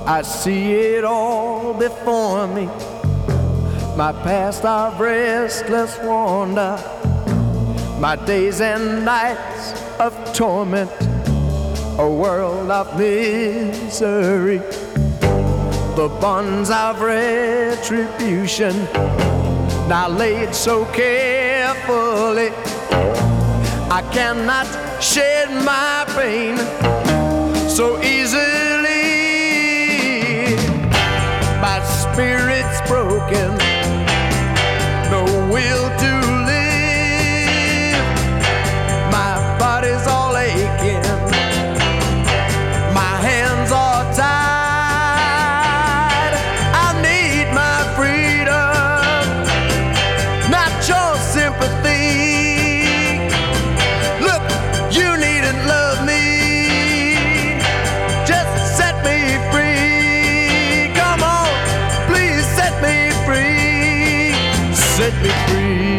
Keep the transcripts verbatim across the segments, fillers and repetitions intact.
I see it all before me. My past of restless wander, my days and nights of torment, a world of misery, the bonds of retribution, now laid so carefully. I cannot shed my pain so easily. My spirit's broken, no will to live. My body's all aching, my hands are tied. I need my freedom, not your sympathy. Look, you needn't love me, just set me free. Come on, please set me free, set me free.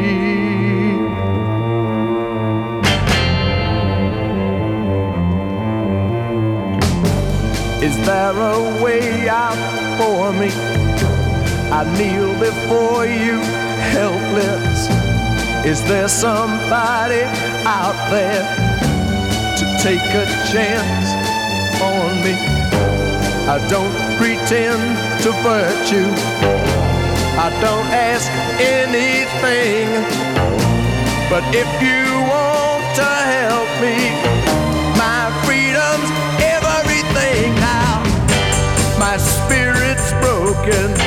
Is there a way out for me? I kneel before you helpless. Is there somebody out there to take a chance on me? I don't pretend to virtue, I don't ask anything, but if you want to help me, my freedom's everything now. My spirit's broken,